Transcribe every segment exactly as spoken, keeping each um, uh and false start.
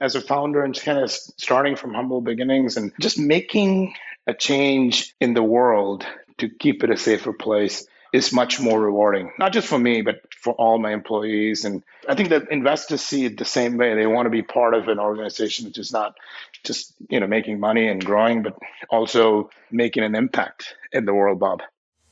as a founder and kind of starting from humble beginnings and just making a change in the world to keep it a safer place is much more rewarding, not just for me, but for all my employees. And I think that investors see it the same way. They want to be part of an organization which is not just, you know, making money and growing, but also making an impact in the world, Bob.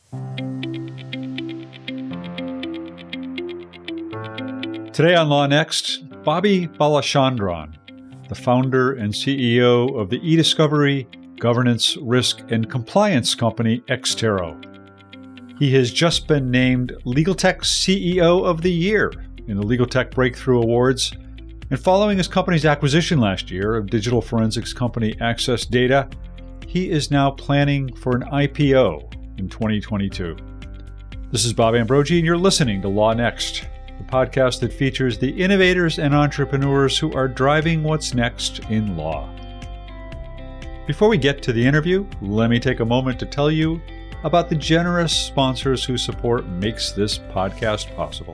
Today on Law Next, Bobby Balachandran, the founder and C E O of the e-discovery, governance, risk, and compliance company Extero. He has just been named LegalTech C E O of the Year in the LegalTech Breakthrough Awards. And following his company's acquisition last year of digital forensics company Access Data, he is now planning for an I P O in twenty twenty-two. This is Bob Ambrogi, and you're listening to Law Next, the podcast that features the innovators and entrepreneurs who are driving what's next in law. Before we get to the interview, let me take a moment to tell you about the generous sponsors whose support makes this podcast possible.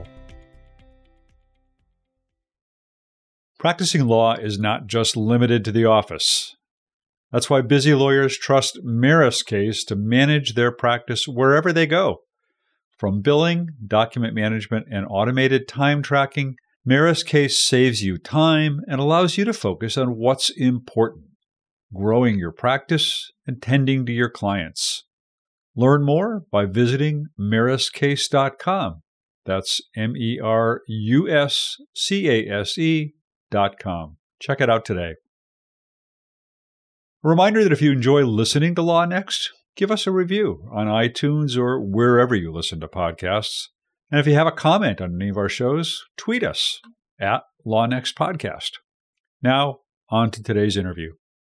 Practicing law is not just limited to the office. That's why busy lawyers trust MarisCase to manage their practice wherever they go. From billing, document management, and automated time tracking, MarisCase saves you time and allows you to focus on what's important: growing your practice and tending to your clients. Learn more by visiting maris case dot com. That's M E R U S C A S E dot com. Check it out today. A reminder that if you enjoy listening to Law Next, give us a review on iTunes or wherever you listen to podcasts. And if you have a comment on any of our shows, tweet us at Law Next Podcast. Now, on to today's interview.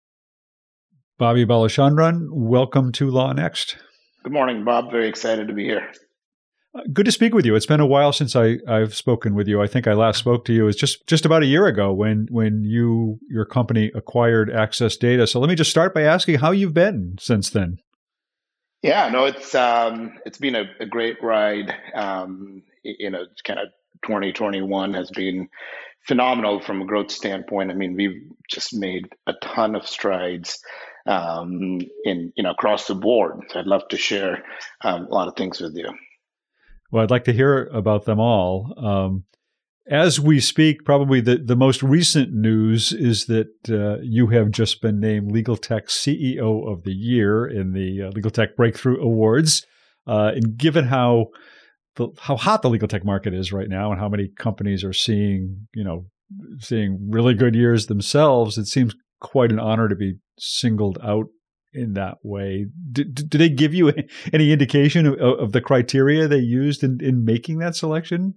Bobby Balachandran, welcome to Law Next. Good morning, Bob. Very excited to be here. Uh, good to speak with you. It's been a while since I, I've spoken with you. I think I last spoke to you is just, just about a year ago when when you your company acquired Access Data. So let me just start by asking how you've been since then. Yeah, no, it's um, it's been a, a great ride. Um, you know, kind of twenty twenty-one has been phenomenal from a growth standpoint. I mean, we've just made a ton of strides um, in you know across the board. So I'd love to share um, a lot of things with you. Well, I'd like to hear about them all. Um, as we speak, probably the, the most recent news is that uh, you have just been named LegalTech C E O of the Year in the uh, LegalTech Breakthrough Awards. Uh, and given how the, how hot the legal tech market is right now, and how many companies are seeing you know seeing really good years themselves, it seems quite an honor to be singled out in that way. Do, do they give you any indication of, of the criteria they used in, in making that selection?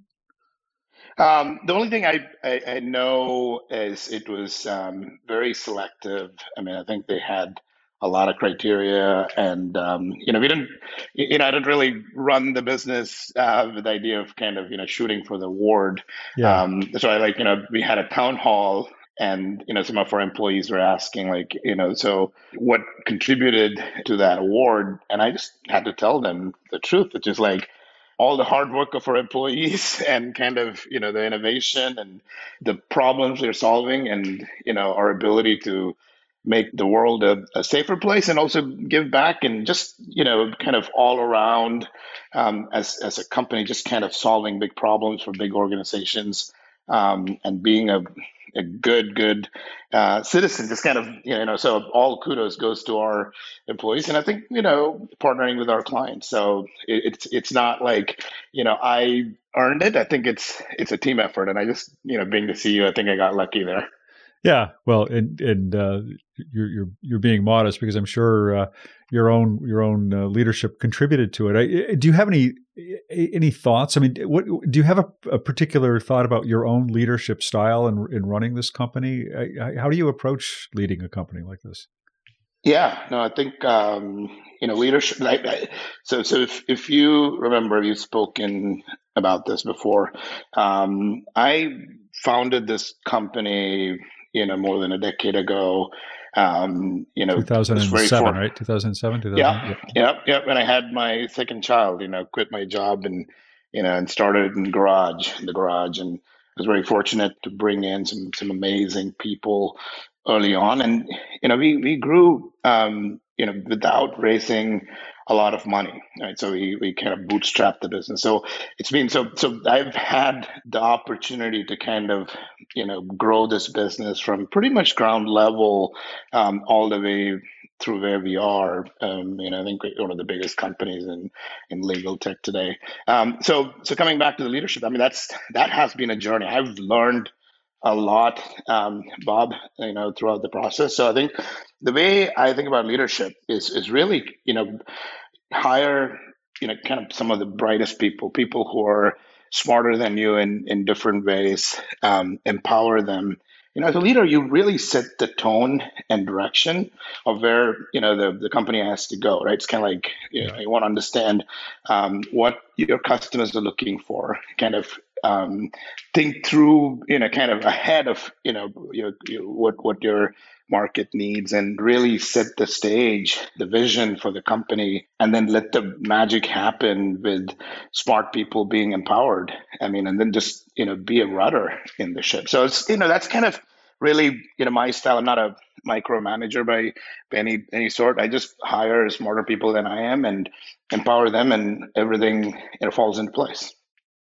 Um, the only thing I, I, I know is it was um, very selective. I mean, I think they had a lot of criteria, and um, you know, we didn't, you know, I didn't really run the business uh, with the idea of kind of you know shooting for the award. Yeah. Um, so I like you know we had a town hall. And, you know, some of our employees were asking, like, you know, so what contributed to that award? And I just had to tell them the truth, which is like all the hard work of our employees and kind of, you know, the innovation and the problems they're solving and, you know, our ability to make the world a, a safer place and also give back and just, you know, kind of all around um, as, as a company, just kind of solving big problems for big organizations um, and being a a good, good uh, citizen, just kind of, you know, so all kudos goes to our employees. And I think, you know, partnering with our clients. So it, it's it's not like, you know, I earned it. I think it's it's a team effort. And I just, you know, being the C E O, I think I got lucky there. Yeah, well, and and uh, you're you're you're being modest because I'm sure uh, your own your own uh, leadership contributed to it. I, do you have any any thoughts? I mean, what do you have a, a particular thought about your own leadership style in in running this company? I, how do you approach leading a company like this? Yeah, no, I think um, you know leadership. I, I, so, so if if you remember, you've spoken about this before. Um, I founded this company, you know, more than a decade ago. Um, you know, two thousand seven, right? two thousand seven, two thousand Yeah, yeah, yeah, yeah. When I had my second child, you know, quit my job and you know, and started in the garage, in the garage, and was very fortunate to bring in some some amazing people early on, and you know we we grew um, you know without raising a lot of money, right? So we we kind of bootstrapped the business. So it's been so so I've had the opportunity to kind of you know grow this business from pretty much ground level um, all the way through where we are. Um, you know, I think we're one of the biggest companies in in legal tech today. Um, so so coming back to the leadership, I mean that's that has been a journey. I've learned a lot, um, Bob, you know, throughout the process. So I think the way I think about leadership is is really, you know, hire, you know, kind of some of the brightest people, people who are smarter than you in in different ways, um, empower them. You know, as a leader, you really set the tone and direction of where you know the, the company has to go, right? It's kind of like you know Yeah. you want to understand um, what your customers are looking for, kind of um, think through, you know, kind of ahead of you know your, your, what what your market needs, and really set the stage, the vision for the company, and then let the magic happen with smart people being empowered. I mean, and then just, you know, be a rudder in the ship. So it's, you know, that's kind of really, you know, my style. I'm not a micromanager by, by any, any sort. I just hire smarter people than I am and empower them, and everything, you know, falls into place.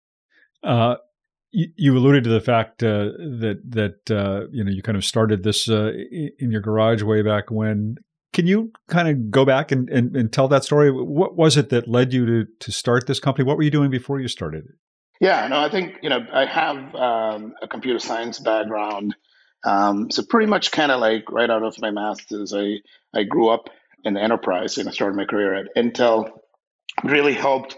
Uh, you, you alluded to the fact uh, that that uh, you know you kind of started this uh, in your garage way back when. Can you kind of go back and, and, and tell that story? What was it that led you to to start this company? What were you doing before you started it? Yeah, no, I think, you know, I have um, a computer science background. Um, so pretty much kind of like right out of my master's, I, I grew up in the enterprise and I started my career at Intel. Really helped,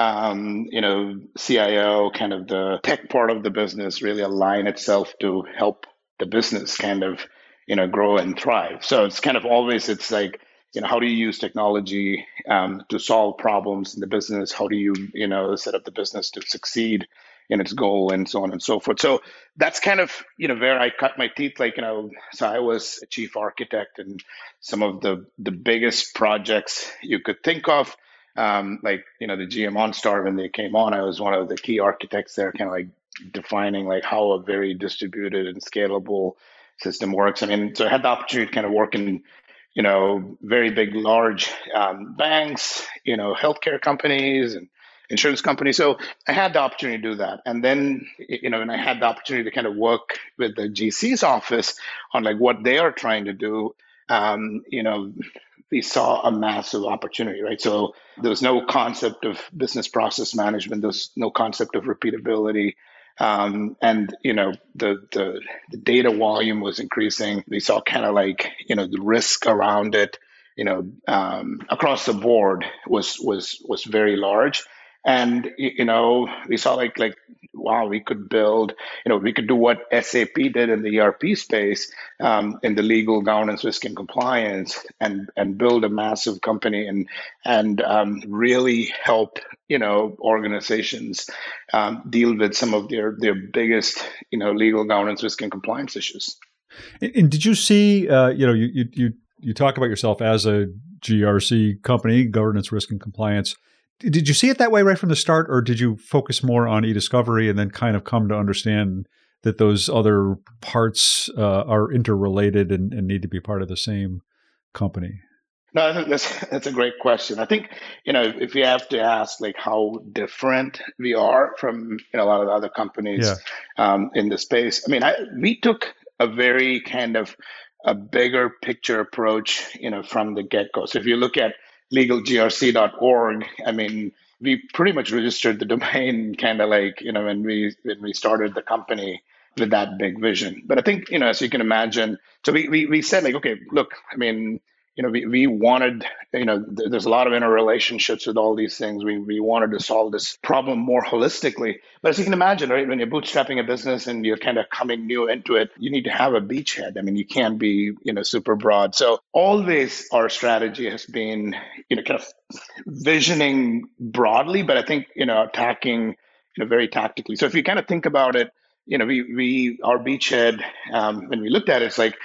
um, you know, C I O, kind of the tech part of the business, really align itself to help the business kind of, you know, grow and thrive. So it's kind of always, it's like, you know, how do you use technology um, to solve problems in the business? How do you, you know, set up the business to succeed in its goal, and so on and so forth. So that's kind of, you know, where I cut my teeth. Like, you know, so I was a chief architect and some of the the biggest projects you could think of, um, like you know the G M OnStar, when they came on, I was one of the key architects there, kind of like defining like how a very distributed and scalable system works. I mean, so I had the opportunity to kind of work in you know very big, large um, banks, you know, healthcare companies and insurance companies. So I had the opportunity to do that, and then you know, and I had the opportunity to kind of work with the G C's office on like what they are trying to do. Um, you know, we saw a massive opportunity, right? So there was no concept of business process management. There's no concept of repeatability. Um, and you know the, the the data volume was increasing. We saw kind of like you know the risk around it, you know, um, across the board was was was very large. And you know we saw like like wow, we could build, you know, we could do what S A P did in the E R P space, um, in the legal governance, risk, and compliance, and and build a massive company and and um, really help you know organizations um, deal with some of their their biggest you know legal governance, risk, and compliance issues. And, and did you see? Uh, you know, you you you you talk about yourself as a G R C company, governance, risk, and compliance. Did you see it that way right from the start, or did you focus more on e-discovery and then kind of come to understand that those other parts uh, are interrelated and, and need to be part of the same company? No, I think that's that's a great question. I think you know if you have to ask like how different we are from you know a lot of the other companies Yeah. um, in the space. I mean, I, we took a very kind of a bigger picture approach, you know, from the get go. So if you look at legal g r c dot org, I mean, we pretty much registered the domain kind of like you know when we when we started the company with that big vision. But I think you know as you can imagine, so we we, we said like okay, look, I mean you know, we, we wanted, you know, th- there's a lot of interrelationships with all these things. We, we wanted to solve this problem more holistically. But as you can imagine, right, when you're bootstrapping a business and you're kind of coming new into it, you need to have a beachhead. I mean, you can't be, you know, super broad. So always our strategy has been, you know, kind of visioning broadly, but I think, you know, attacking, you know, very tactically. So if you kind of think about it, you know, we, we our beachhead, um, when we looked at it, it's like,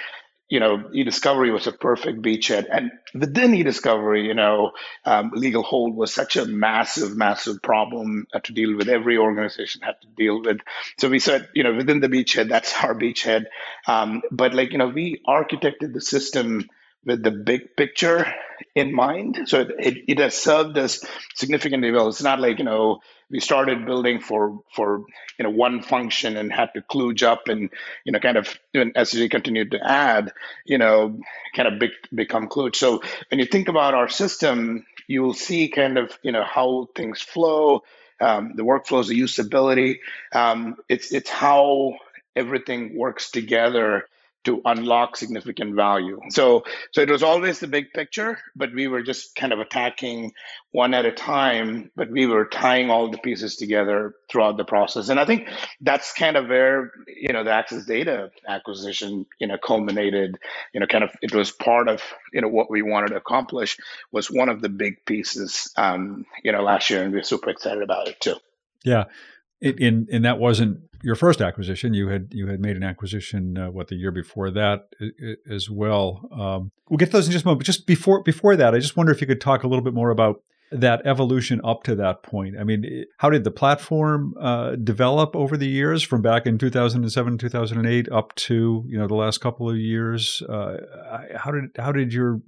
you know, eDiscovery was a perfect beachhead. And within eDiscovery, you know, um, legal hold was such a massive, massive problem uh, to deal with. Every organization had to deal with. So we said, you know, within the beachhead, that's our beachhead. Um, but like, you know, we architected the system with the big picture in mind. So it, it, it has served us significantly well. It's not like, you know, we started building for for you know one function and had to kludge up and you know kind of even as we continued to add you know kind of big, become kludge. So when you think about our system, you will see kind of you know how things flow, um, the workflows, the usability. Um, it's it's how everything works together to unlock significant value. So so it was always the big picture, but we were just kind of attacking one at a time, but we were tying all the pieces together throughout the process. And I think that's kind of where, you know, the Access Data acquisition, you know, culminated, you know, kind of, it was part of, you know, what we wanted to accomplish was one of the big pieces, um, you know, last year. And we're super excited about it too. Yeah. It, and, and that wasn't your first acquisition. You had you had made an acquisition, uh, what, the year before that as well. Um, we'll get to those in just a moment. But just before before that, I just wonder if you could talk a little bit more about that evolution up to that point. I mean, how did the platform uh, develop over the years from back in two thousand seven, two thousand eight up to, you know, the last couple of years? Uh, how did how did your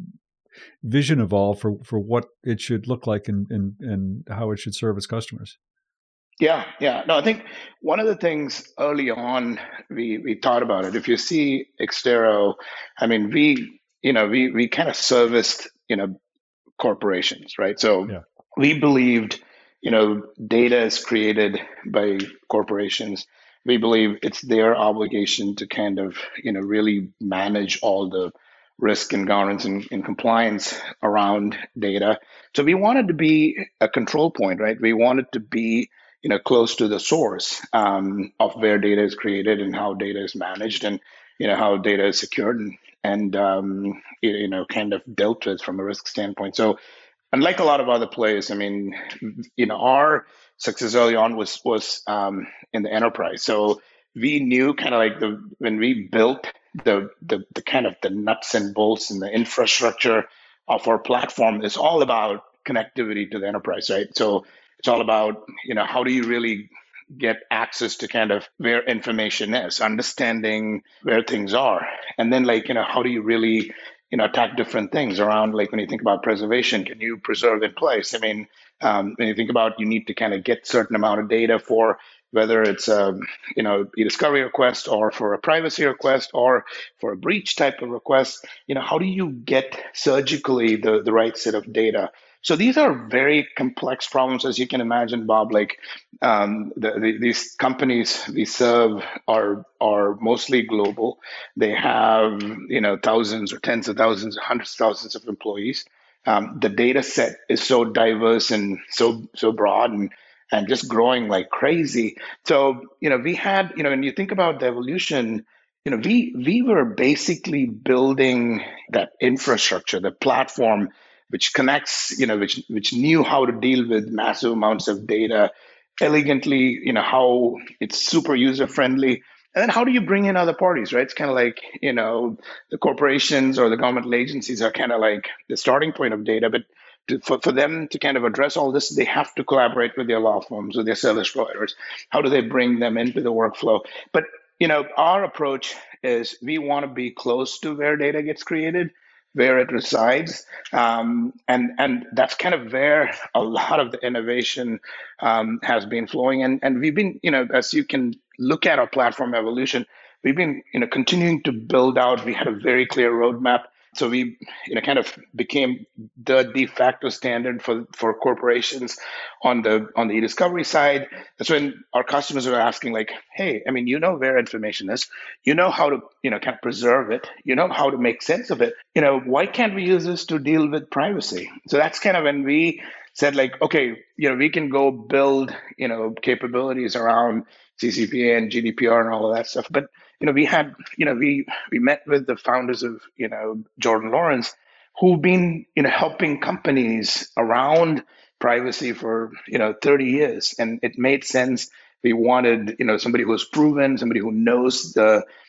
vision evolve for, for what it should look like and, and, and how it should serve its customers? Yeah, yeah. No, I think one of the things early on we we thought about it. If you see Extero, I mean, we you know we we kind of serviced you know corporations, right? So Yeah. we believed you know data is created by corporations. We believe it's their obligation to kind of you know really manage all the risk and governance and, and compliance around data. So we wanted to be a control point, right? We wanted to be you know close to the source um, of where data is created and how data is managed and you know how data is secured and and um, you, you know kind of dealt with from a risk standpoint. So unlike a lot of other players, I mean, you know, our success early on was was um, in the enterprise. So we knew kind of like the when we built the, the the kind of the nuts and bolts and the infrastructure of our platform is all about connectivity to the enterprise, right? So it's all about you know how do you really get access to kind of where information is, understanding where things are, and then like you know how do you really you know attack different things around like when you think about preservation, can you preserve in place? I mean, um, when you think about you need to kind of get certain amount of data for whether it's a you know a discovery request or for a privacy request or for a breach type of request, you know how do you get surgically the the right set of data? So these are very complex problems, as you can imagine, Bob. Like um, the, the, these companies we serve are are mostly global. They have you know thousands or tens of thousands, hundreds of thousands of employees. Um, the data set is so diverse and so so broad and and just growing like crazy. So you know we had you know when you think about the evolution, you know we we were basically building that infrastructure, the platform which connects, you know, which which knew how to deal with massive amounts of data elegantly, you know, how it's super user friendly. And then how do you bring in other parties, right? It's kind of like, you know, the corporations or the governmental agencies are kind of like the starting point of data, but to, for, for them to kind of address all this, they have to collaborate with their law firms, with their service providers. How do they bring them into the workflow? But, you know, our approach is we want to be close to where data gets created, where it resides, um, and and that's kind of where a lot of the innovation um, has been flowing. And and we've been, you know, as you can look at our platform evolution, we've been, you know, continuing to build out. We had a very clear roadmap. So we, you know, kind of became the de facto standard for, for corporations on the on the e-discovery side. That's when our customers are asking, like, "Hey, I mean, you know where information is, you know how to, you know, kind of preserve it, you know how to make sense of it. You know, why can't we use this to deal with privacy?" So that's kind of when we said, like, okay, you know, we can go build, you know, capabilities around C C P A and G D P R and all of that stuff, but you know, we had, you know, we we met with the founders of, you know, Jordan Lawrence, who've been, you know, helping companies around privacy for, you know, thirty years. And it made sense. We wanted, you know, somebody who's proven, somebody who knows the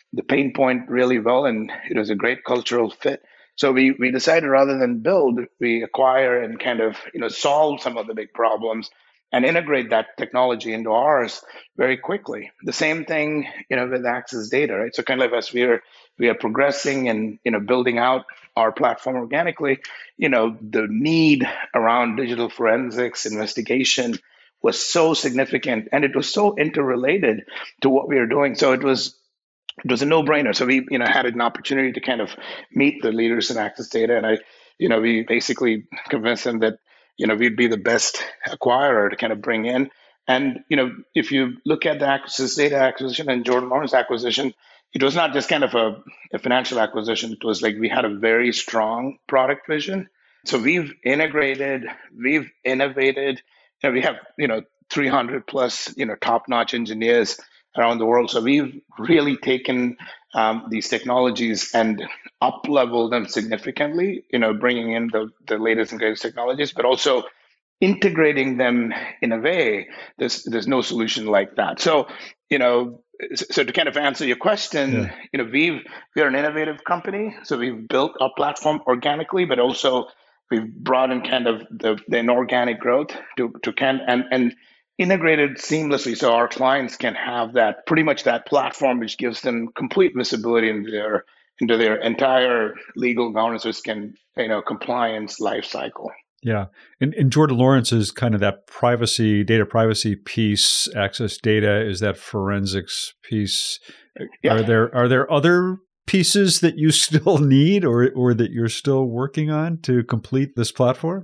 the pain point really well, and it was a great cultural fit. So we we decided rather than build, we acquire and kind of you know solve some of the big problems and integrate that technology into ours very quickly. The same thing, you know, with Access Data, right? So kind of as we are we are progressing and you know building out our platform organically, you know, the need around digital forensics investigation was so significant, and it was so interrelated to what we were doing. So it was it was a no-brainer. So we, you know, had an opportunity to kind of meet the leaders in Access Data, and I, you know, we basically convinced them that, you know, we'd be the best acquirer to kind of bring in. And you know, if you look at the Access Data acquisition and Jordan Lawrence acquisition, it was not just kind of a, a financial acquisition. It was like we had a very strong product vision. So we've integrated, we've innovated, and we have you know three hundred plus you know top-notch engineers around the world. So we've really taken um, these technologies and up-leveled them significantly, you know, bringing in the, the latest and greatest technologies, but also integrating them in a way, there's, there's no solution like that. So, you know, so to kind of answer your question, yeah. you know, we've, we're an innovative company. So we've built our platform organically, but also we've brought in kind of the, the inorganic growth to, to can, and, and, integrated seamlessly so our clients can have that pretty much that platform which gives them complete visibility into their into their entire legal governance risk and you know compliance life cycle. Yeah. And, and Jordan Lawrence is kind of that privacy, data privacy piece. Access Data is that forensics piece. Yeah. Are there are there other pieces that you still need or or that you're still working on to complete this platform?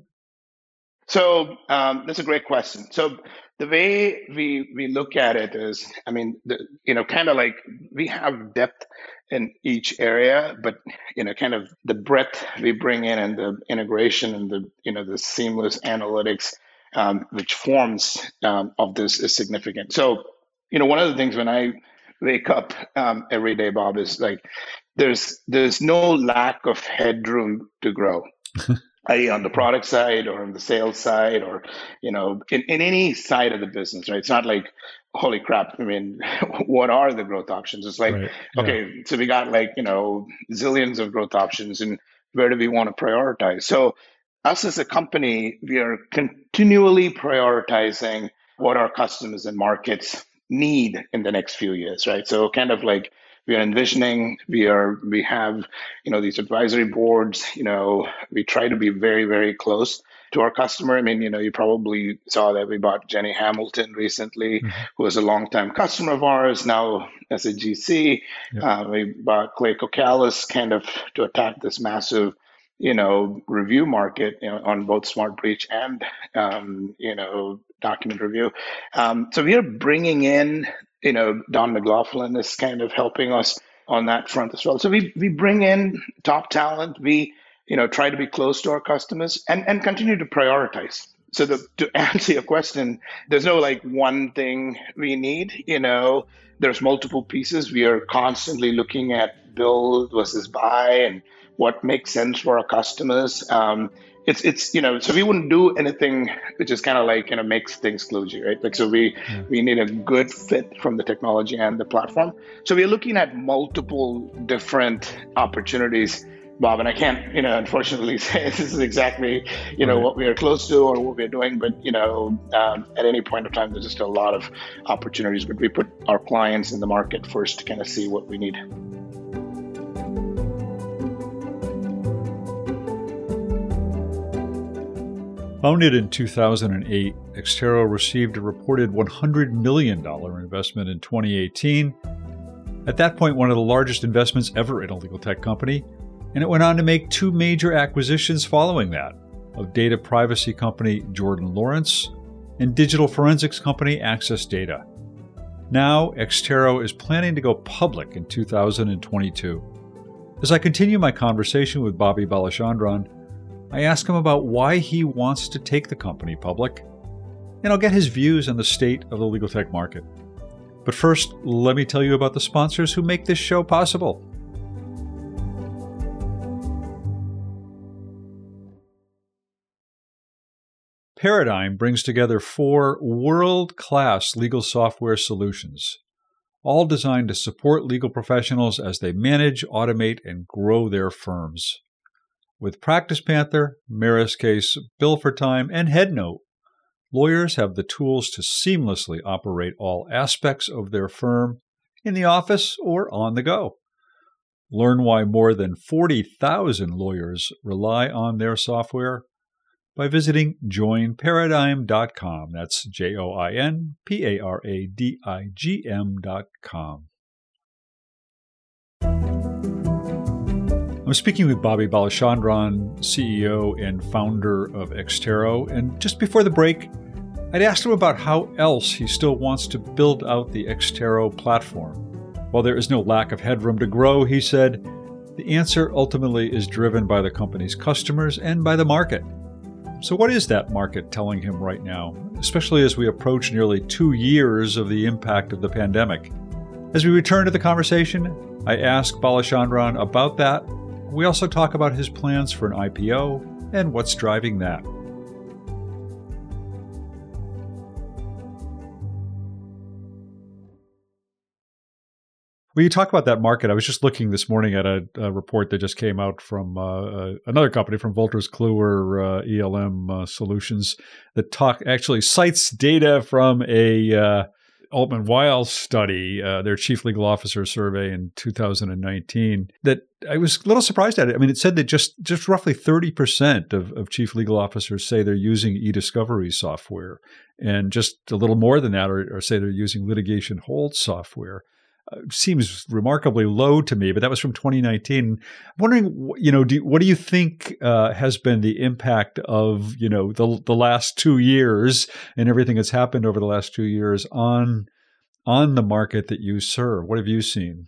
So um, that's a great question. So the way we we look at it is, I mean, the, you know, kind of like we have depth in each area, but you know, kind of the breadth we bring in and the integration and the you know the seamless analytics, um, which forms um, of this is significant. So you know, one of the things when I wake up um, every day, Bob, is like there's there's no lack of headroom to grow. that is on the product side or on the sales side or, you know, in, in any side of the business, right? It's not like, holy crap, I mean, what are the growth options? It's like, right. yeah. okay, so we got like, you know, zillions of growth options and where do we want to prioritize? So us as a company, we are continually prioritizing what our customers and markets need in the next few years, right? So kind of like, we are envisioning, we are, we have, you know, these advisory boards, you know, we try to be very, very close to our customer. I mean, you know, you probably saw that we bought Jenny Hamilton recently, mm-hmm. who was a longtime customer of ours, now as a G C. Yep. Uh, we bought Clay Kokalis kind of to attack this massive, you know, review market, you know, on both Smart Breach and, um, you know, document review. Um, so we are bringing in, you know, Don McLaughlin is kind of helping us on that front as well. So we we bring in top talent. We, you know, try to be close to our customers and, and continue to prioritize. So the, to answer your question, there's no like one thing we need, you know, there's multiple pieces. We are constantly looking at build versus buy and what makes sense for our customers. Um, It's, it's you know, so we wouldn't do anything which is kind of like, you know, makes things kludgy, right? Like, so we, yeah. we need a good fit from the technology and the platform. So we're looking at multiple different opportunities, Bob, and I can't, you know, unfortunately say this is exactly, you know, right. what we are close to or what we're doing, but, you know, um, at any point of time, there's just a lot of opportunities, but we put our clients in the market first to kind of see what we need. Founded in two thousand eight, Extero received a reported one hundred million dollars investment in twenty eighteen. At that point, one of the largest investments ever in a legal tech company, and it went on to make two major acquisitions following that, of data privacy company Jordan Lawrence and digital forensics company Access Data. Now, Extero is planning to go public in two thousand twenty-two. As I continue my conversation with Bobby Balachandran, I ask him about why he wants to take the company public, and I'll get his views on the state of the legal tech market. But first, let me tell you about the sponsors who make this show possible. Paradigm brings together four world-class legal software solutions, all designed to support legal professionals as they manage, automate, and grow their firms. With Practice Panther, Meriscase, Bill for Time, and HeadNote, lawyers have the tools to seamlessly operate all aspects of their firm in the office or on the go. Learn why more than forty thousand lawyers rely on their software by visiting join paradigm dot com. That's J O I N P A R A D I G M dot com. I'm speaking with Bobby Balachandran, C E O and founder of Extero, and just before the break, I'd asked him about how else he still wants to build out the Extero platform. While there is no lack of headroom to grow, he said, the answer ultimately is driven by the company's customers and by the market. So what is that market telling him right now, especially as we approach nearly two years of the impact of the pandemic? As we return to the conversation, I ask Balachandran about that. We also talk about his plans for an I P O and what's driving that. When you talk about that market, I was just looking this morning at a, a report that just came out from uh, another company, from Wolters Kluwer uh, E L M uh, Solutions, that talk actually cites data from a uh, Altman Weil study, uh, their chief legal officer survey in two thousand nineteen, that I was a little surprised at it. I mean, it said that just, just roughly thirty percent of, of chief legal officers say they're using e-discovery software, and just a little more than that, or, or say they're using litigation hold software. Uh, seems remarkably low to me, but that was from twenty nineteen. I'm wondering, you know, do, what do you think uh, has been the impact of, you know, the the last two years and everything that's happened over the last two years on on the market that you serve? What have you seen?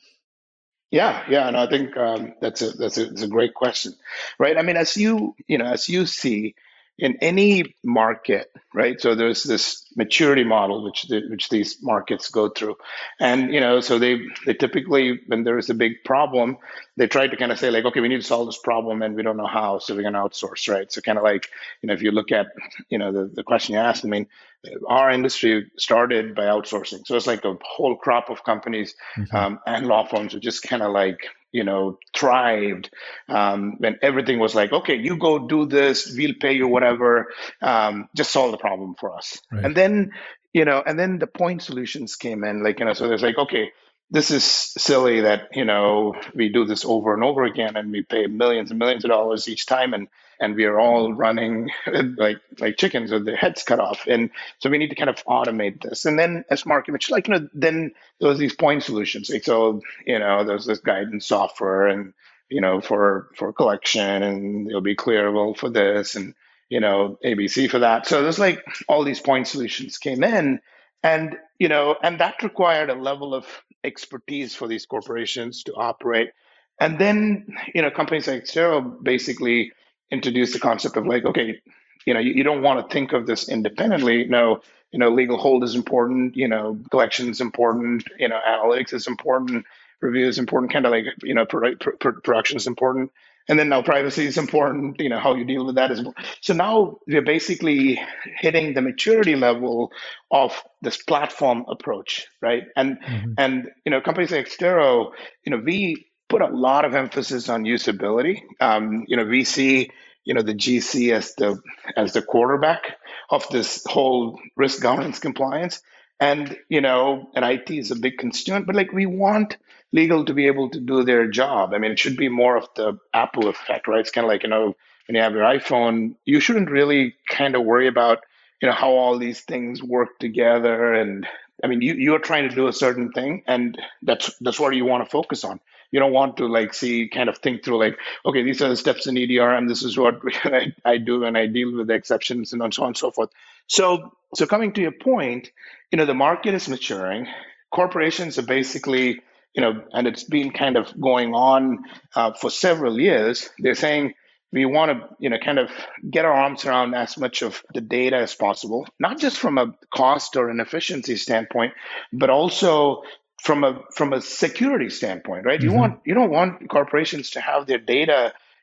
Yeah, yeah, and I think um, that's a that's a, that's a great question, right? I mean, as you you know, as you see in any market, right? So there's this maturity model which the, which these markets go through, and you know, so they they typically, when there is a big problem, they try to kind of say like, okay, we need to solve this problem, and we don't know how, so we're going to outsource, right? So kind of like, you know, if you look at, you know, the the question you asked, I mean, our industry started by outsourcing, so it's like a whole crop of companies mm-hmm. um, and law firms who just kind of like, you know, thrived um, when everything was like, okay, you go do this, we'll pay you whatever, um, just solve the problem for us. Right. And then, you know, and then the point solutions came in, like, you know, so there's like, okay, this is silly that, you know, we do this over and over again and we pay millions and millions of dollars each time, and and we are all running like like chickens with their heads cut off. And so we need to kind of automate this. And then as market, which like, you know, then there was these point solutions. Like, so, you know, there's this guidance software and, you know, for, for collection, and it'll be clearable for this, and, you know, A B C for that. So there's like all these point solutions came in, and, you know, and that required a level of expertise for these corporations to operate. And then, you know, companies like Extero basically introduced the concept of like, okay, you know, you, you don't want to think of this independently. No, you know, legal hold is important, you know, collection is important, you know, analytics is important, review is important, kind of like, you know, pro- pro- production is important. And then now privacy is important, you know, how you deal with that is important. So now we're basically hitting the maturity level of this platform approach, right? And, mm-hmm. and you know, companies like Extero, you know, we put a lot of emphasis on usability. Um, you know, we see, you know, the G C as the as the quarterback of this whole risk governance compliance. And, you know, and I T is a big constituent, but like we want legal to be able to do their job. I mean, it should be more of the Apple effect, right? It's kind of like, you know, when you have your iPhone, you shouldn't really kind of worry about, you know, how all these things work together. And I mean, you, you're trying to do a certain thing, and that's that's what you want to focus on. You don't want to like see, kind of think through like, okay, these are the steps in E D R, and this is what I, I do, and I deal with the exceptions, and so on and so forth. So, so coming to your point, you know, the market is maturing. Corporations are basically, you know, and it's been kind of going on uh, for several years. They're saying we want to, you know, kind of get our arms around as much of the data as possible, not just from a cost or an efficiency standpoint, but also from a from a security standpoint, right? Mm-hmm. You want you don't want corporations to have their data,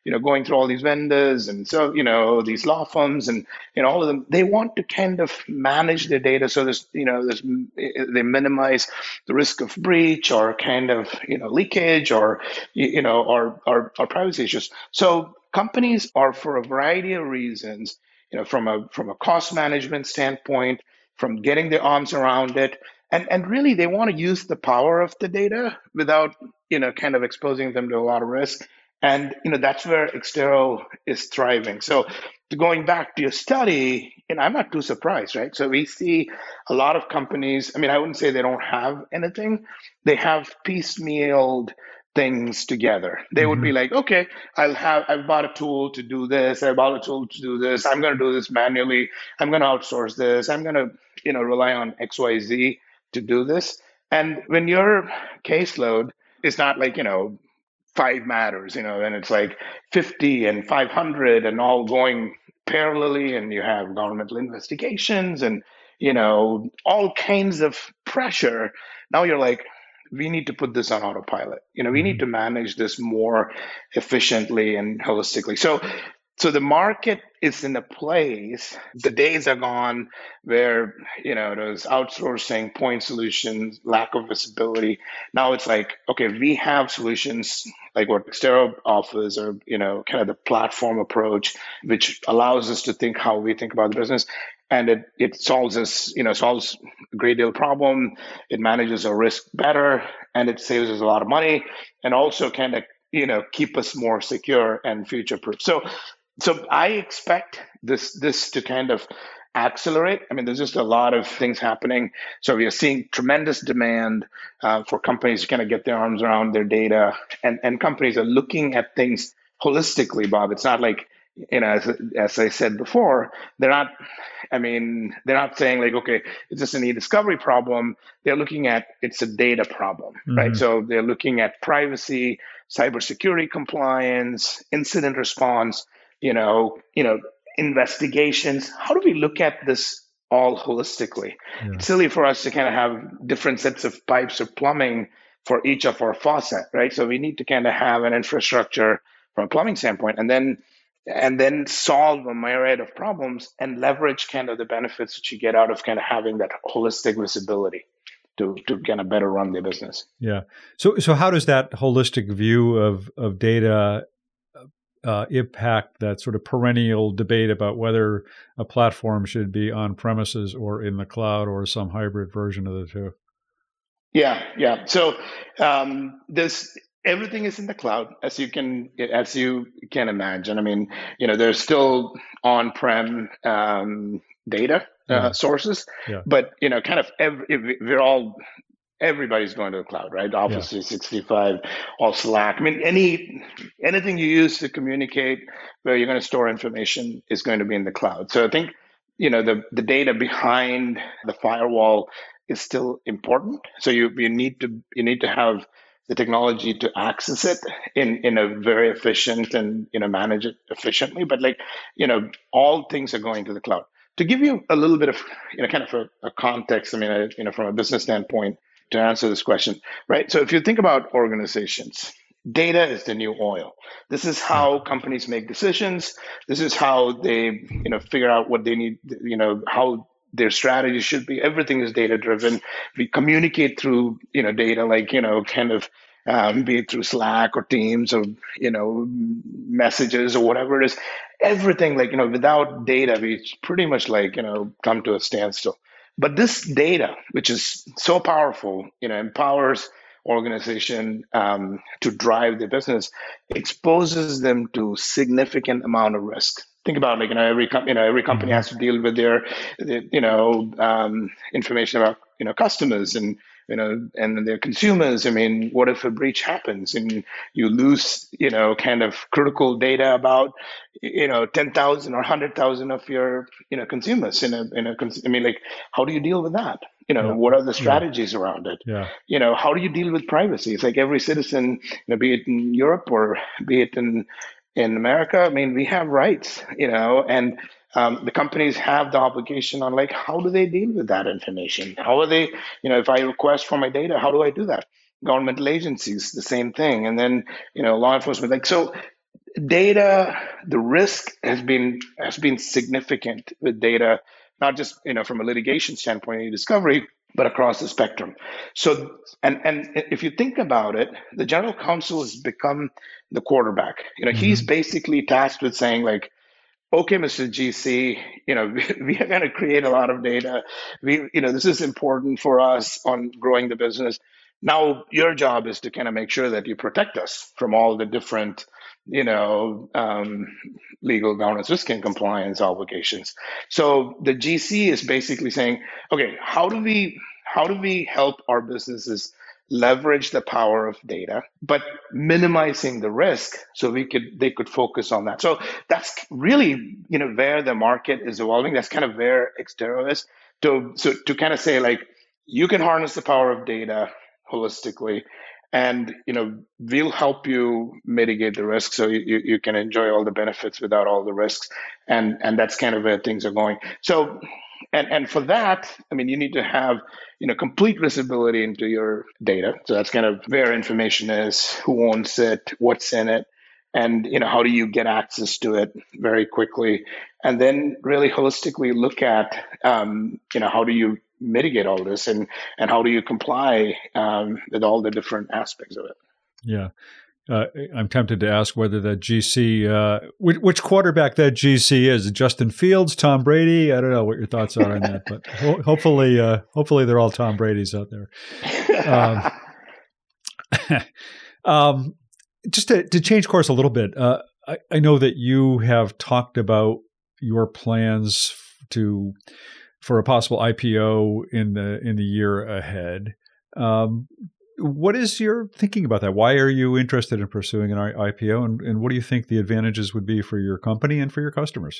you know, going through all these vendors and so, you know, these law firms and, you know, all of them, they want to kind of manage their data so there's, you know, there's, they minimize the risk of breach or kind of, you know, leakage or, you know, or, or, or privacy issues. So companies are, for a variety of reasons, you know, from a from a cost management standpoint, from getting their arms around it, and and really they want to use the power of the data without, you know, kind of exposing them to a lot of risk. And you know that's where Extero is thriving. So going back to your study, you know, I'm not too surprised, right? So we see a lot of companies. I mean, I wouldn't say they don't have anything; they have piecemealed things together. They would be Mm-hmm. like, okay, I'll have I've bought a tool to do this, I bought a tool to do this, I'm gonna do this manually, I'm gonna outsource this, I'm gonna, you know, rely on X Y Z to do this. And when your caseload is not like, you know, five matters, you know, and it's like fifty and five hundred and all going parallelly, and you have governmental investigations and, you know, all kinds of pressure. Now you're like, we need to put this on autopilot. You know, we need Mm-hmm. to manage this more efficiently and holistically. So so the market is in a place, the days are gone where, you know, there's outsourcing, point solutions, lack of visibility. Now it's like, okay, we have solutions like what Xtero offers, or, you know, kind of the platform approach, which allows us to think how we think about the business. And it, it solves us, you know, solves a great deal of problem. It manages our risk better, and it saves us a lot of money, and also kind of, you know, keep us more secure and future proof. So so I expect this this to kind of accelerate. I mean, there's just a lot of things happening. So we are seeing tremendous demand uh, for companies to kind of get their arms around their data, and and companies are looking at things holistically, Bob. It's not like, you know, as, as I said before, they're not. I mean, they're not saying like, okay, it's just an e-discovery problem. They're looking at it's a data problem, right? Mm-hmm. So they're looking at privacy, cybersecurity compliance, incident response, you know, you know, investigations. How do we look at this all holistically? Yeah. It's silly for us to kind of have different sets of pipes or plumbing for each of our faucet, right? So we need to kind of have an infrastructure from a plumbing standpoint, and then and then solve a myriad of problems and leverage kind of the benefits that you get out of kind of having that holistic visibility to to kind of better run their business. Yeah. So, so how does that holistic view of of data uh, impact that sort of perennial debate about whether a platform should be on premises or in the cloud or some hybrid version of the two? Yeah, yeah. So um, this everything is in the cloud, as you can as you can imagine. I mean, you know, there's still on-prem um, data Yeah. uh, sources, Yeah. but you know, kind of every, we're all everybody's going to the cloud, right? Yeah. Office three sixty-five, all Slack. I mean, any anything you use to communicate where you're going to store information is going to be in the cloud. So I think, you know, the the data behind the firewall is still important. So you you need to you need to have the technology to access it in in a very efficient and, you know, manage it efficiently. But like, you know, all things are going to the cloud. To give you a little bit of, you know, kind of a, a context, I mean, I, you know, from a business standpoint, to answer this question, right? So if you think about organizations, data is the new oil. This is Yeah. how companies make decisions. This is how they, you know, figure out what they need, you know, how their strategy should be. Everything is data driven. We communicate through, you know, data, like, you know, kind of um, be it through Slack or Teams or, you know, messages or whatever it is. Everything, like, you know, without data, we pretty much like, you know, come to a standstill. But this data, which is so powerful, you know, empowers organization um, to drive their business, exposes them to significant amount of risk. Think about, like, you know, every com- you know every company Mm-hmm. has to deal with their, their you know um, information about, you know, customers and, you know, and their consumers. I mean, what if a breach happens and you lose, you know, kind of critical data about, you know, ten thousand or one hundred thousand of your, you know, consumers in a in a cons- I mean, like, how do you deal with that? You know, Yeah. what are the Yeah. strategies around it? Yeah. You know, how do you deal with privacy? It's like every citizen, you know, be it in Europe or be it in in America, I mean, we have rights, you know, and um, the companies have the obligation on, like, how do they deal with that information? How are they, you know, if I request for my data, how do I do that? Governmental agencies, the same thing. And then, you know, law enforcement, like, so data, the risk has been has been significant with data, not just you know from a litigation standpoint in discovery, but across the spectrum. So, and and if you think about it, the general counsel has become the quarterback. You know, he's Mm-hmm. basically tasked with saying like, okay, mister G C, you know, we, we are going to create a lot of data. We, you know, this is important for us on growing the business. Now, your job is to kind of make sure that you protect us from all the different, you know, um, legal governance, risk, and compliance obligations. So the G C is basically saying, okay, how do we how do we help our businesses leverage the power of data, but minimizing the risk so we could they could focus on that. So that's really you know where the market is evolving. That's kind of where Extero is to so to kind of say like you can harness the power of data holistically, and you know we'll help you mitigate the risk so you, you can enjoy all the benefits without all the risks, and and that's kind of where things are going. So and and for that, I mean, you need to have you know complete visibility into your data. So that's kind of where information is, who owns it, what's in it, and you know how do you get access to it very quickly, and then really holistically look at um, you know how do you mitigate all this, and and how do you comply um, with all the different aspects of it. Yeah. Uh, I'm tempted to ask whether that G C, uh, which, which quarterback that G C is. Justin Fields, Tom Brady. I don't know what your thoughts are on that, but ho- hopefully, uh, hopefully they're all Tom Brady's out there. Um, um, just to, to change course a little bit, uh, I, I know that you have talked about your plans to for a possible I P O in the in the year ahead. Um, What is your thinking about that? Why are you interested in pursuing an I P O, and, and what do you think the advantages would be for your company and for your customers?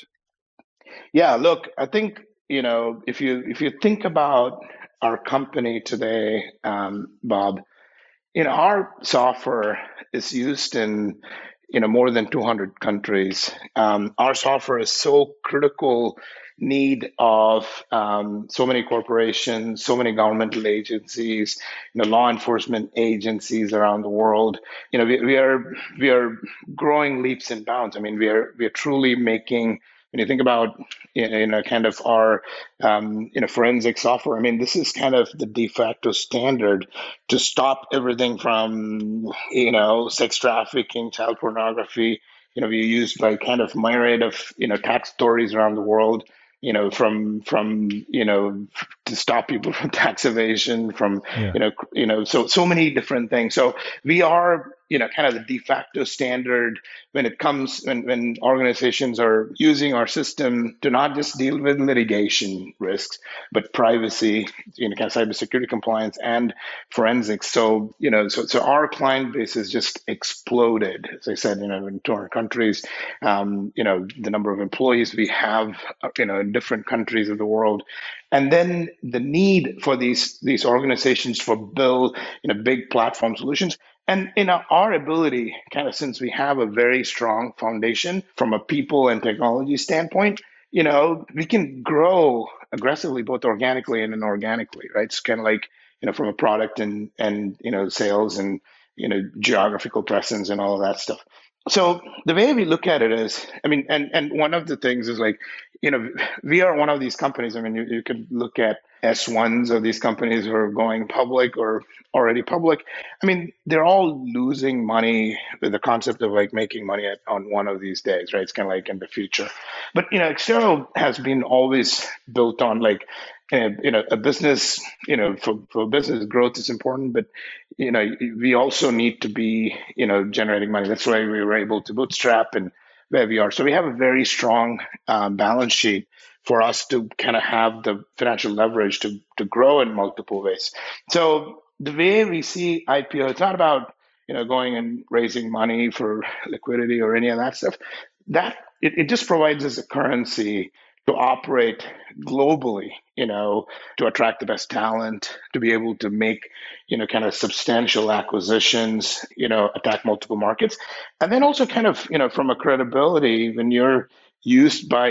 Yeah, look, I think you know if you if you think about our company today, um, Bob, you know our software is used in you know more than two hundred countries. Um, our software is so critical need of um, so many corporations, so many governmental agencies, you know, law enforcement agencies around the world. You know, we, we are we are growing leaps and bounds. I mean, we are we are truly making. When you think about you know kind of our um, you know forensic software, I mean, this is kind of the de facto standard to stop everything from you know sex trafficking, child pornography. You know, we used by kind of myriad of you know tax authorities around the world. You know, from from you know to stop people from tax evasion, from Yeah. you know you know so so many different things. So we are you know kind of the de facto standard when it comes when when organizations are using our system to not just deal with litigation risks, but privacy, you know, kind of cybersecurity compliance and forensics. So, you know, so, so our client base has just exploded. As I said, you know, in two hundred countries, um, you know, the number of employees we have, you know, in different countries of the world. And then the need for these, these organizations for build, you know, big platform solutions. And in our ability, kind of since we have a very strong foundation from a people and technology standpoint, you know, we can grow aggressively both organically and inorganically, right? It's kind of like, you know, from a product and and you know, sales and you know, geographical presence and all of that stuff. So the way we look at it is, I mean, and and one of the things is like, you know, we are one of these companies. I mean, you, you could look at S ones of these companies who are going public or already public. I mean, they're all losing money with the concept of like making money at, on one of these days, right? It's kind of like in the future. But you know, External has been always built on like, uh, you know, a business. You know, for for business growth is important, but you know, we also need to be, you know, generating money. That's why we were able to bootstrap and where we are. So we have a very strong um, balance sheet for us to kind of have the financial leverage to to grow in multiple ways. So the way we see I P O, it's not about you know going and raising money for liquidity or any of that stuff. That it, it just provides us a currency to operate globally, you know, to attract the best talent, to be able to make, you know, kind of substantial acquisitions, you know, attack multiple markets. And then also kind of, you know, from a credibility, when you're used by,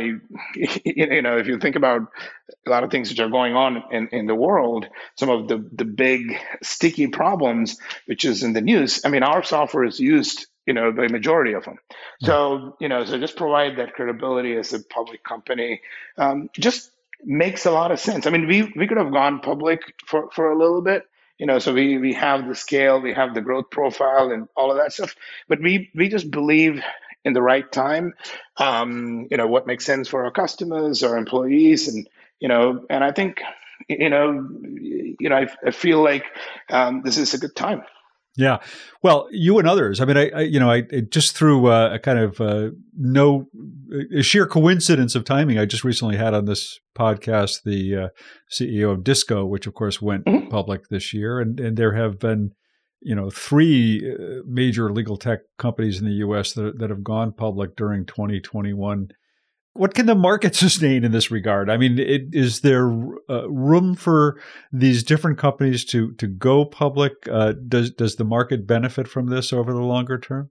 you know, if you think about a lot of things which are going on in, in the world, some of the, the big sticky problems, which is in the news. I mean, our software is used you know, the majority of them. Mm. So, you know, so just provide that credibility as a public company. Um, just makes a lot of sense. I mean, we we could have gone public for for a little bit, you know, so we we have the scale, we have the growth profile and all of that stuff, but we we just believe in the right time, um, you know, what makes sense for our customers, our employees, and you know, and I think, you know, you know, I, I feel like um, this is a good time. Yeah. Well, you and others. I mean, I, I you know, I it just through uh, a kind of uh, no a sheer coincidence of timing. I just recently had on this podcast the uh, C E O of Disco, which of course went Mhm. public this year, and and there have been, you know, three uh, major legal tech companies in the U S that that have gone public during twenty twenty-one. What can the market sustain in this regard? I mean, it, is there uh, room for these different companies to to go public? Uh, does does the market benefit from this over the longer term?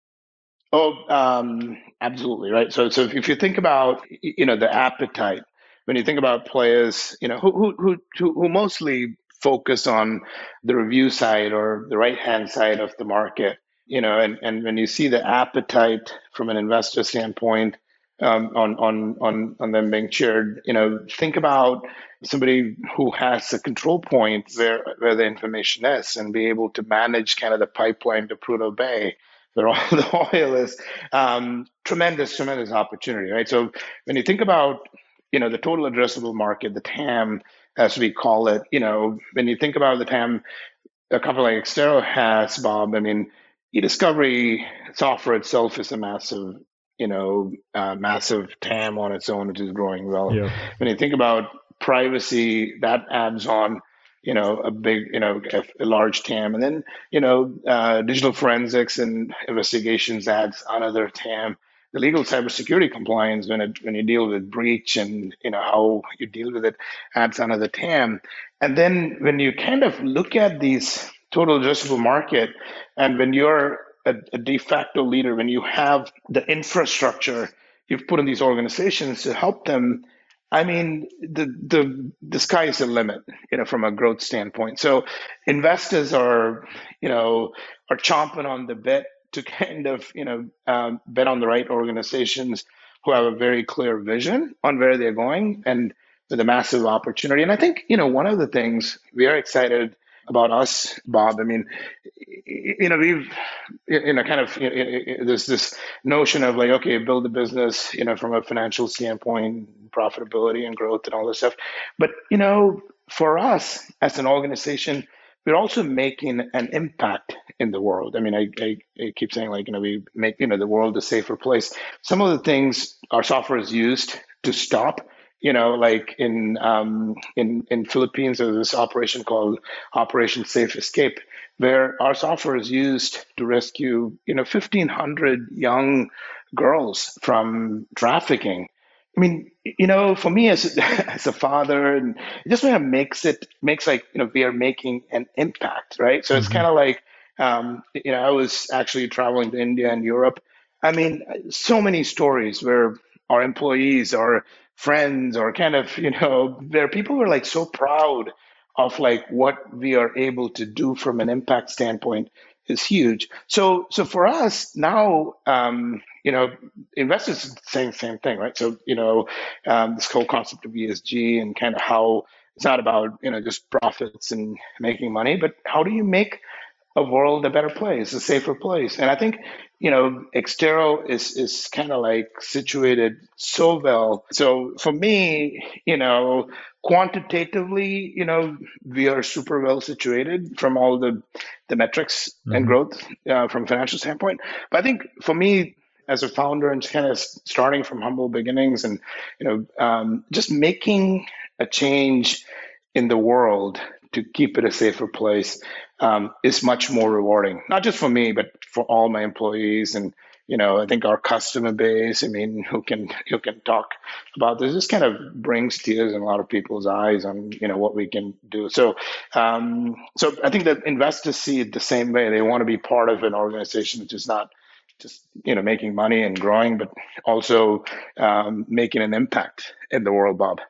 Oh, um, absolutely, right. So, so if you think about, you know, the appetite, when you think about players, you know, who who who who who mostly focus on the review side or the right hand side of the market, you know, and and when you see the appetite from an investor standpoint, um, on on on on them being shared, you know, think about somebody who has a control point where where the information is and be able to manage kind of the pipeline to Prudhoe Bay where all the oil is. Um, tremendous, tremendous opportunity, right? So when you think about, you know, the total addressable market, the T A M, as we call it, you know, when you think about the T A M, a company like Xero has, Bob, I mean, e-discovery software itself is a massive, you know, uh, massive T A M on its own, which is growing well. Yeah. When you think about privacy, that adds on, you know, a big, you know, a, a large T A M, and then, you know, uh, digital forensics and investigations adds another T A M. The legal cybersecurity compliance, when it when you deal with breach and you know how you deal with it, adds another T A M. And then when you kind of look at these total addressable market, and when you're a, a de facto leader, when you have the infrastructure you've put in these organizations to help them, I mean, the the the sky is the limit, you know, from a growth standpoint. So investors are, you know, are chomping on the bit to kind of, you know, um, bet on the right organizations who have a very clear vision on where they're going and with a massive opportunity. And I think, you know, one of the things we are excited about us, Bob, I mean, you know, we've, you know, kind of, you know, there's this notion of like, okay, build a business, you know, from a financial standpoint, profitability and growth and all this stuff. But, you know, for us as an organization, we're also making an impact in the world. I mean, I, I, I keep saying like, you know, we make, you know, the world a safer place. Some of the things our software is used to stop, you know, like in um, in in Philippines, there's this operation called Operation Safe Escape, where our software is used to rescue, you know, fifteen hundred young girls from trafficking. I mean, you know, for me as as a father, and it just kind of makes it makes like you know we are making an impact, right? So it's Mm-hmm. kind of like, um, you know, I was actually traveling to India and Europe. I mean, so many stories where our employees or friends or kind of you know where people were like so proud of like what we are able to do from an impact standpoint is huge. So so for us now, um, you know, investors saying the same thing, right? So you know, um, this whole concept of E S G and kind of how it's not about you know just profits and making money, but how do you make a world a better place, a safer place. And I think, you know, Xtero is is kind of like situated so well. So for me, you know, quantitatively, you know, we are super well situated from all the the metrics and Mm-hmm. growth uh, from a financial standpoint. But I think for me, as a founder and kind of starting from humble beginnings and you know um, just making a change in the world to keep it a safer place um, is much more rewarding, not just for me, but for all my employees. And, you know, I think our customer base, I mean, who can, who can talk about this, this kind of brings tears in a lot of people's eyes on, you know, what we can do. So, um, so I think that investors see it the same way. They want to be part of an organization which is not just, you know, making money and growing, but also um, making an impact in the world, Bob.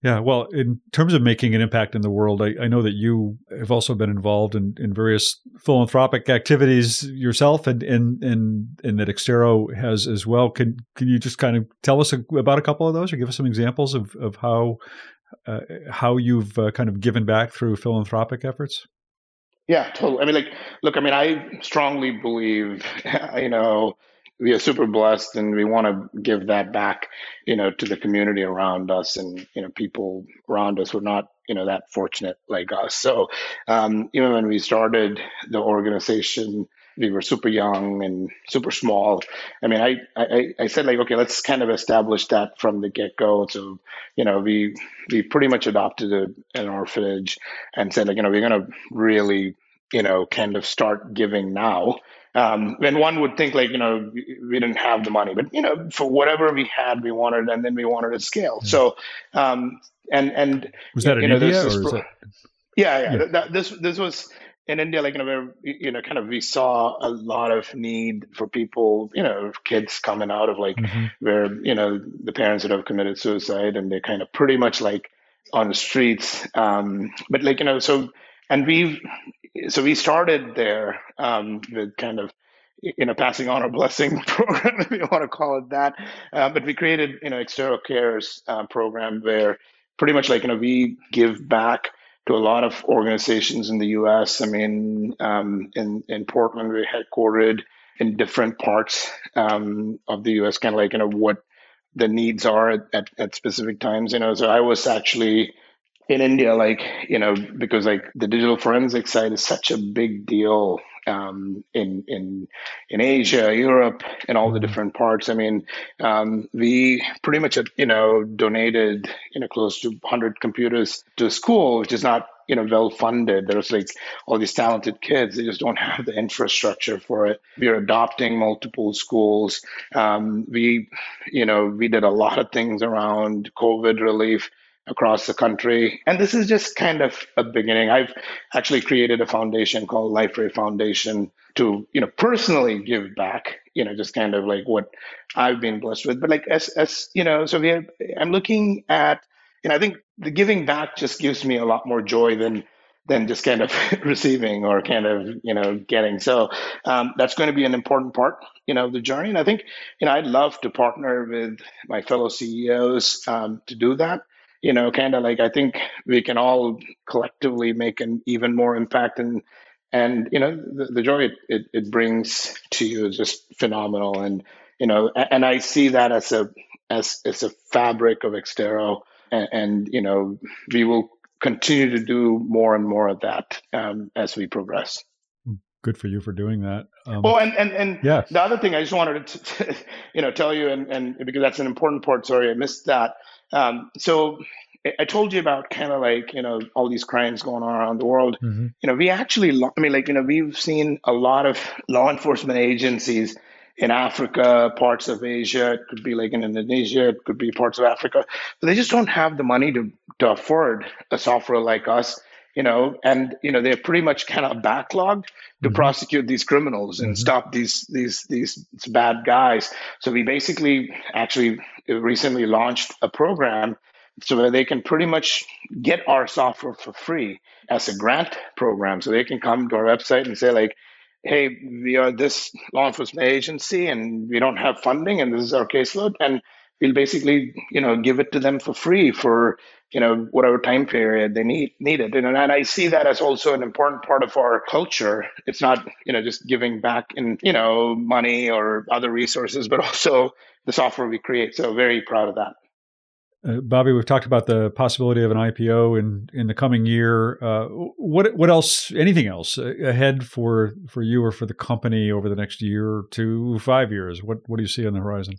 Yeah, well, in terms of making an impact in the world, I, I know that you have also been involved in, in various philanthropic activities yourself, and and and, and that Extero has as well. Can can you just kind of tell us a, about a couple of those, or give us some examples of of how uh, how you've uh, kind of given back through philanthropic efforts? Yeah, totally. I mean, like, look, I mean, I strongly believe, you know, we are super blessed and we want to give that back, you know, to the community around us and, you know, people around us who are not, you know, that fortunate like us. So, um, even when we started the organization, we were super young and super small. I mean, I, I, I said like, okay, let's kind of establish that from the get go. So, you know, we, we pretty much adopted a, an orphanage and said like, you know, we're going to really, you know, kind of start giving now. Um, and one would think like, you know, we we didn't have the money, but you know, for whatever we had, we wanted, and then we wanted to scale. Yeah. So, um, and and Was that in you know, there's India, this, or is pro- that? yeah, yeah, Yeah. that, that, this this was in India, like you know, where you know, kind of we saw a lot of need for people, you know, kids coming out of like Hmm. where you know the parents would have committed suicide, and they're kind of pretty much like on the streets. Um, but like you know, so and we so we started there um, with kind of you know passing on our blessing program if you want to call it that, uh, but we created you know External Cares uh, program where pretty much like you know we give back to a lot of organizations in the U S. I mean, um, in in Portland we're headquartered in different parts um, of the U S, kind of like you know what the needs are at, at, at specific times. You know, so I was actually in India, like, you know, because like the digital forensic side is such a big deal um, in in in Asia, Europe, and all the Hmm. different parts. I mean, um, we pretty much, you know, donated, you know, close to one hundred computers to a school, which is not, you know, well funded. There's like all these talented kids, they just don't have the infrastructure for it. We are adopting multiple schools. Um, we, you know, we did a lot of things around COVID relief across the country. And this is just kind of a beginning. I've actually created a foundation called LifeRay Foundation to, you know, personally give back, you know, just kind of like what I've been blessed with. But like as as you know, so we have, I'm looking at, you know, I think the giving back just gives me a lot more joy than than just kind of receiving or kind of you know getting. So um, that's going to be an important part, you know, of the journey. And I think you know I'd love to partner with my fellow C E Os um, to do that, you know, kind of like I think we can all collectively make an even more impact, and and you know the, the joy it, it, it brings to you is just phenomenal, and you know a- and I see that as a as as a fabric of Extero, and, and you know we will continue to do more and more of that um, as we progress. Good for you for doing that. Um, Oh, and and and yeah. the other thing I just wanted to, to you know tell you, and and because that's an important part. Sorry, I missed that. Um, so I I told you about kind of like you know all these crimes going on around the world. Hmm. You know, we actually, lo- I mean, like you know, we've seen a lot of law enforcement agencies in Africa, parts of Asia. It could be like in Indonesia. It could be parts of Africa. But they just don't have the money to to afford a software like us. You know, and you know they're pretty much kind of backlogged to Hmm. prosecute these criminals and Hmm. stop these these these bad guys. So we basically actually recently launched a program so that they can pretty much get our software for free as a grant program. So they can come to our website and say like, "Hey, we are this law enforcement agency and we don't have funding, and this is our caseload," and we'll basically you know give it to them for free for you know whatever time period they need need it. And, and I see that as also an important part of our culture. It's not you know just giving back in you know money or other resources, but also the software we create. So very proud of that. Uh, Bobby, we've talked about the possibility of an I P O in, in the coming year. Uh, what what else? Anything else ahead for for you or for the company over the next year or two, five years? What what do you see on the horizon?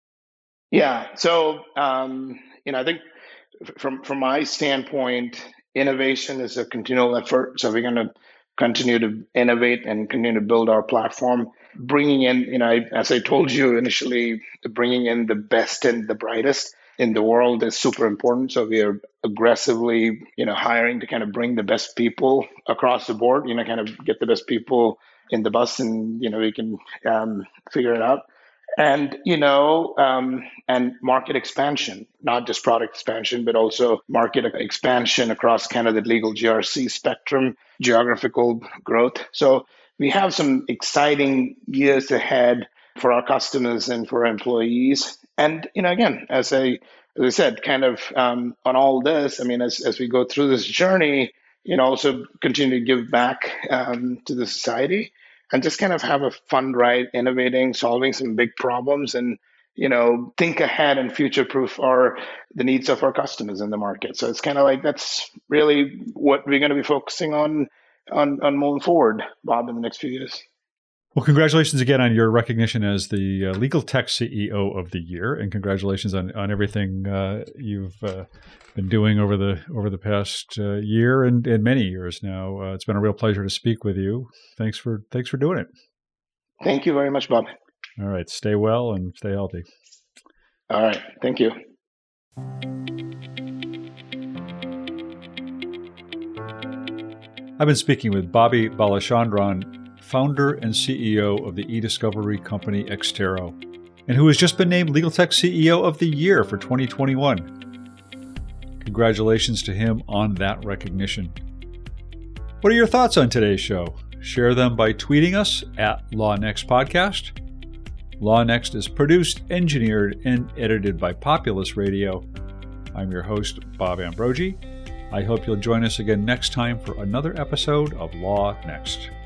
Yeah. So um, you know I think from from my standpoint, innovation is a continual effort. So we're going to continue to innovate and continue to build our platform, bringing in, you know, I, as I told you initially, bringing in the best and the brightest in the world is super important. So we are aggressively, you know, hiring to kind of bring the best people across the board. You know, kind of get the best people in the bus, and you know we can um, figure it out. And, you know, um, and market expansion, not just product expansion, but also market expansion across kind of the legal G R C spectrum, geographical growth. So we have some exciting years ahead for our customers and for our employees. And, you know, again, as I, as I said, kind of um, on all this, I mean, as, as we go through this journey, you know, also continue to give back um, to the society and just kind of have a fun ride, innovating, solving some big problems, and you know, think ahead and future-proof our the needs of our customers in the market. So it's kind of like that's really what we're going to be focusing on on on moving forward, Bob, in the next few years. Well, congratulations again on your recognition as the uh, Legal Tech C E O of the Year, and congratulations on, on everything uh, you've uh, been doing over the over the past uh, year and, and many years now. Uh, it's been a real pleasure to speak with you. Thanks for thanks for doing it. Thank you very much, Bob. All right, stay well and stay healthy. All right, thank you. I've been speaking with Bobby Balachandran, founder and C E O of the e-discovery company Extero, and who has just been named Legal Tech C E O of the Year for twenty twenty-one. Congratulations to him on that recognition. What are your thoughts on today's show? Share them by tweeting us at LawNext Podcast. LawNext is produced, engineered, and edited by Populous Radio. I'm your host, Bob Ambrogi. I hope you'll join us again next time for another episode of Law Next.